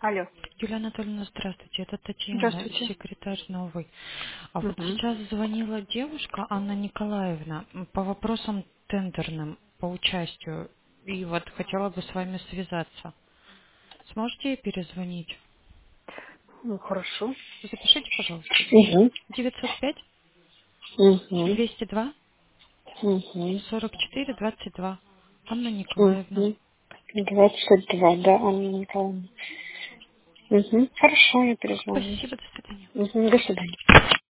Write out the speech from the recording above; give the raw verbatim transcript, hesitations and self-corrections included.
Алло. Юлия Анатольевна, здравствуйте. Это Татьяна, Здравствуйте. секретарь новый. А вот Угу. сейчас звонила девушка Анна Николаевна м, по вопросам тендерным, по участию. И вот хотела бы с вами связаться. Сможете ей перезвонить? Ну, хорошо. Запишите, пожалуйста, Угу. девятьсот пять Угу. двести два Угу. сорок четыре двадцать два. Анна Николаевна. Угу. Двадцать два, да, Анна Николаевна. Угу. Хорошо, я перезвоню. Спасибо, до свидания. Угу. До свидания.